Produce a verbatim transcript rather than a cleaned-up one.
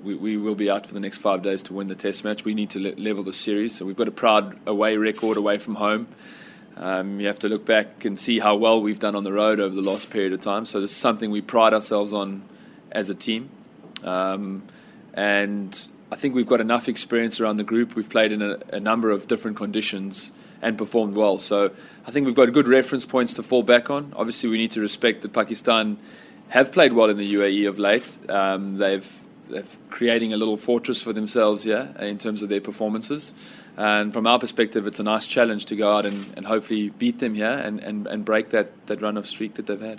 we, we will be out for the next five days to win the Test match. We need to le- level the series. So we've got a proud away record away from home. Um, you have to look back and see how well we've done on the road over the last period of time. So this is something we pride ourselves on as a team. Um, and I think we've got enough experience around the group. We've played in a, a number of different conditions and performed well. So I think we've got good reference points to fall back on. Obviously, we need to respect that Pakistan have played well in the U A E of late. Um, they've they're creating a little fortress for themselves here in terms of their performances. And from our perspective, it's a nice challenge to go out and, and hopefully beat them here and, and, and break that, that run of streak that they've had.